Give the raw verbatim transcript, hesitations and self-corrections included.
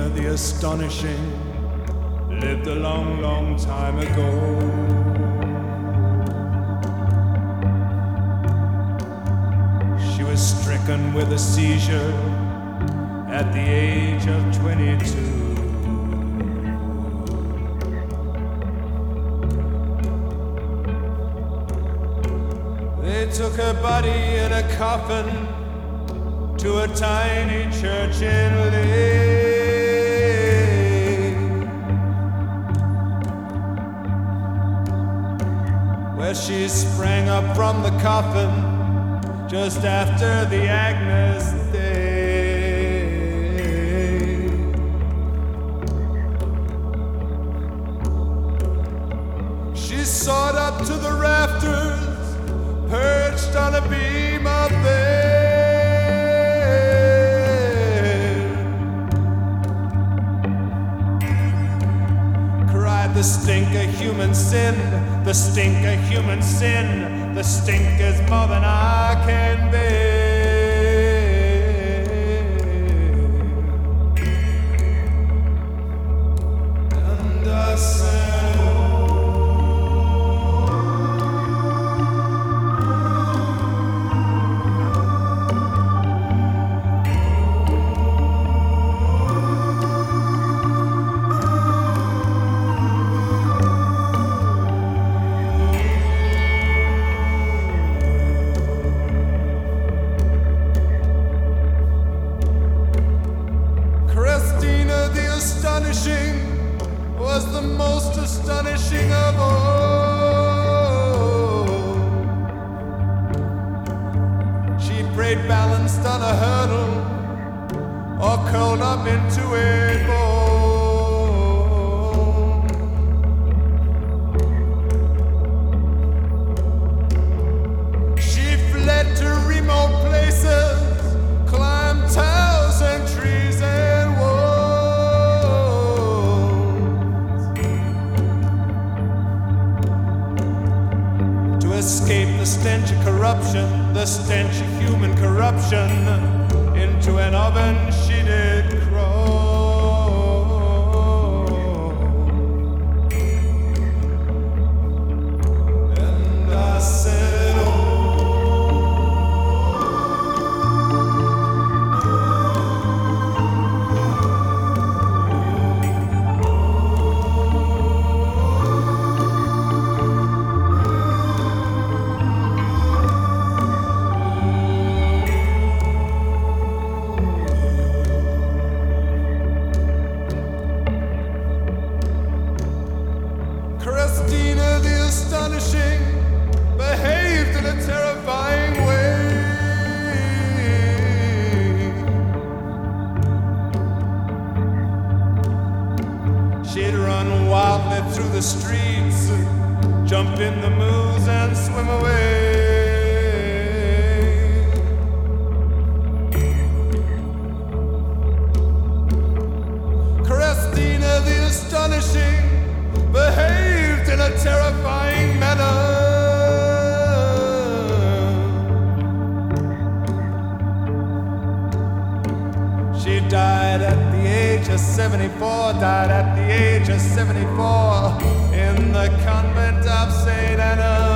Christina the Astonishing lived a long, long time ago. She was stricken with a seizure at the age of twenty-two. They took her body in a coffin to a tiny church in Leigh, where she sprang up from the coffin just after the Agnus Dei. She soared up to the rafters, perched on a beam up there. Cried the stink of human sin, the stink of human sin, the stink is more than I can bear. And I said, was the most astonishing of all. She prayed balanced on a hurdle or curled up into a ball. She fled to remote places, climbed towers and trees and walls escape the stench of corruption, the stench of human corruption. Into an oven she did crawl. And I said, oh, Christina the Astonishing behaved in a terrifying way. She'd run wildly through the streets, jump in the moose and swim away. Christina the Astonishing behaved in a terrifying manner. She died at the age of seventy-four, died at the age of seventy-four in the convent of Saint Anna.